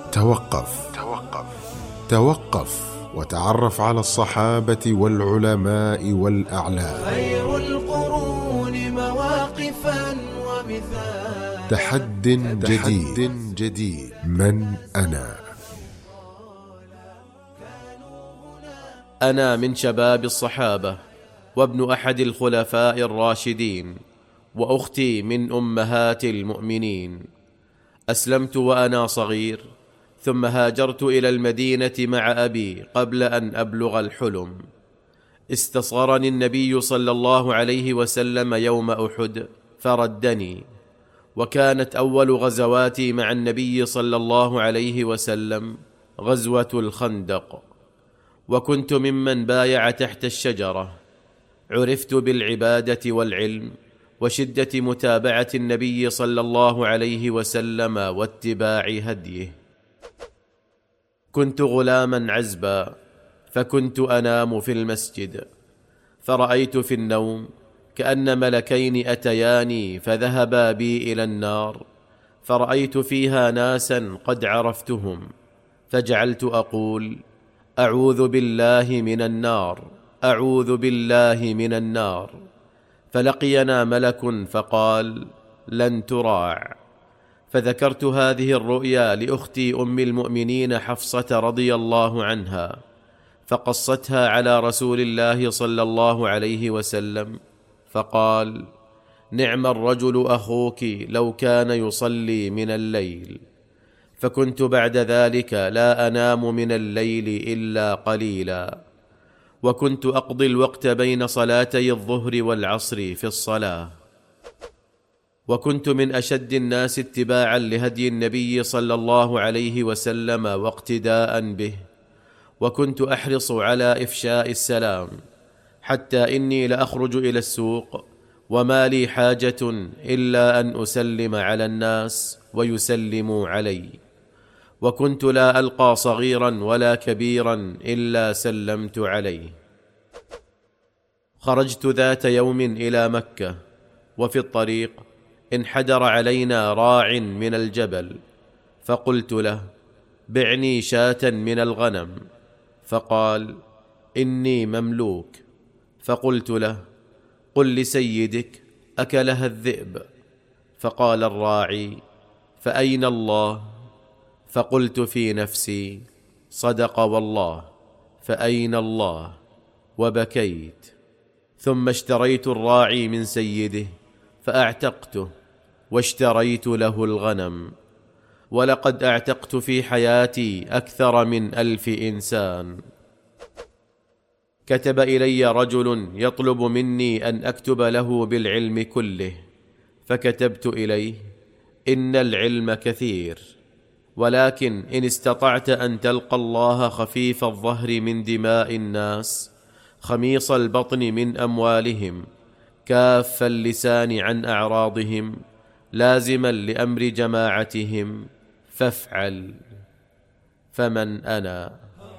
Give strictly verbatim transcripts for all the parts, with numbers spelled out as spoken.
توقف توقف توقف وتعرف على الصحابة والعلماء والأعلام. خير القرون مواقفا ومثالا. تحد جديد جديد من أنا؟ أنا من شباب الصحابة، وابن أحد الخلفاء الراشدين، وأختي من أمهات المؤمنين. أسلمت وأنا صغير، ثم هاجرت إلى المدينة مع أبي قبل أن أبلغ الحلم. استصغرني النبي صلى الله عليه وسلم يوم أحد فردني، وكانت أول غزواتي مع النبي صلى الله عليه وسلم غزوة الخندق، وكنت ممن بايع تحت الشجرة. عرفت بالعبادة والعلم وشدة متابعة النبي صلى الله عليه وسلم واتباع هديه. كنت غلاما عزبا، فكنت أنام في المسجد، فرأيت في النوم كأن ملكين أتياني فذهبا بي إلى النار، فرأيت فيها ناسا قد عرفتهم، فجعلت أقول: أعوذ بالله من النار، أعوذ بالله من النار. فلقينا ملك فقال: لن تراع. فذكرت هذه الرؤيا لأختي أم المؤمنين حفصة رضي الله عنها، فقصتها على رسول الله صلى الله عليه وسلم، فقال: نعم الرجل أخوك لو كان يصلي من الليل. فكنت بعد ذلك لا أنام من الليل إلا قليلا، وكنت أقضي الوقت بين صلاتي الظهر والعصر في الصلاة. وكنت من أشد الناس اتباعا لهدي النبي صلى الله عليه وسلم واقتداء به، وكنت أحرص على إفشاء السلام، حتى إني لأخرج إلى السوق وما لي حاجة إلا أن أسلم على الناس ويسلموا علي، وكنت لا ألقى صغيرا ولا كبيرا إلا سلمت عليه. خرجت ذات يوم إلى مكة، وفي الطريق انحدر علينا راع من الجبل، فقلت له: بعني شاة من الغنم. فقال: إني مملوك. فقلت له: قل لسيدك أكلها الذئب. فقال الراعي: فأين الله؟ فقلت في نفسي: صدق والله، فأين الله؟ وبكيت. ثم اشتريت الراعي من سيده فأعتقته، واشتريت له الغنم، ولقد أعتقت في حياتي أكثر من ألف إنسان. كتب إلي رجل يطلب مني أن أكتب له بالعلم كله، فكتبت إليه: إن العلم كثير، ولكن إن استطعت أن تلقى الله خفيف الظهر من دماء الناس، خميص البطن من أموالهم، كاف اللسان عن أعراضهم، لازما لأمر جماعتهم، فافعل. فمن أنا؟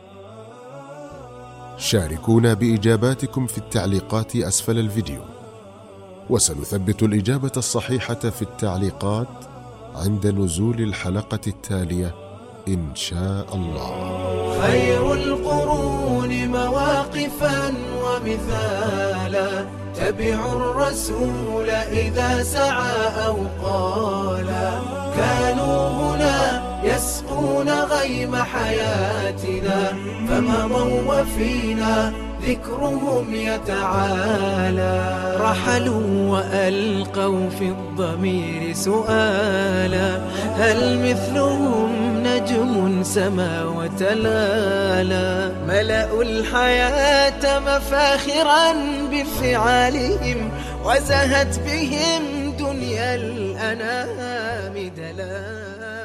شاركونا بإجاباتكم في التعليقات أسفل الفيديو، وسنثبت الإجابة الصحيحة في التعليقات عند نزول الحلقة التالية إن شاء الله. خير القرون مواقفا ومثالا، تبعوا الرسول إذا سعى أو قالا. كانوا هنا يسقون غيم حياتنا، فمضوا وفينا ذكرهم يتعالى. رحلوا وألقوا في الضمير سؤالا: هل مثلهم نجم سما وتلالا؟ ملأوا الحياة مفاخرا بفعالهم، وزهت بهم دنيا الأنام دلالا.